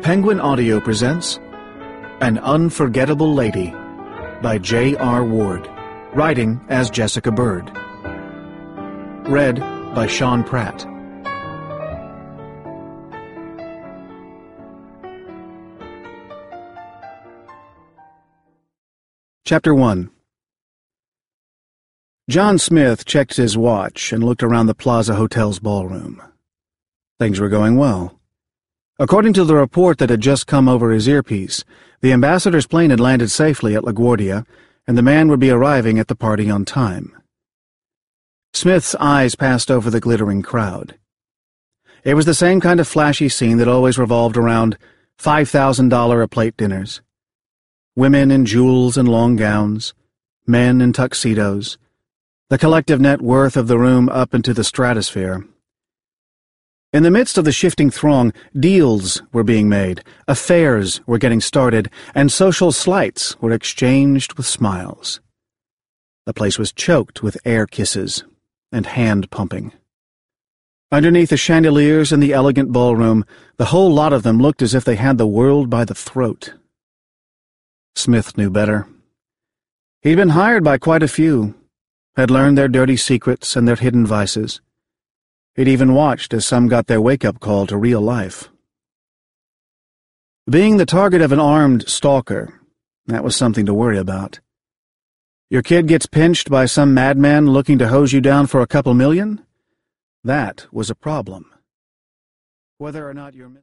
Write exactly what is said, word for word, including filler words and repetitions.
Penguin Audio presents An Unforgettable Lady by J R Ward, writing as Jessica Bird. Read by Sean Pratt. Chapter one. John Smith checked his watch and looked around the Plaza Hotel's ballroom. Things were going well. According to the report that had just come over his earpiece, the ambassador's plane had landed safely at LaGuardia, and the man would be arriving at the party on time. Smith's eyes passed over the glittering crowd. It was the same kind of flashy scene that always revolved around five thousand dollars a plate dinners. Women in jewels and long gowns, men in tuxedos, the collective net worth of the room up into the stratosphere. In the midst of the shifting throng, deals were being made, affairs were getting started, and social slights were exchanged with smiles. The place was choked with air kisses and hand-pumping. Underneath the chandeliers in the elegant ballroom, the whole lot of them looked as if they had the world by the throat. Smith knew better. He'd been hired by quite a few, had learned their dirty secrets and their hidden vices. He'd even watched as some got their wake-up call to real life. Being the target of an armed stalker, that was something to worry about. Your kid gets pinched by some madman looking to hose you down for a couple million? That was a problem. Whether or not you're...